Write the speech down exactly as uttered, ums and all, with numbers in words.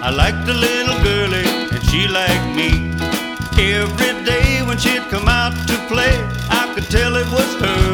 I liked the little girlie and she liked me. Every day when she'd come out to play, I could tell it was her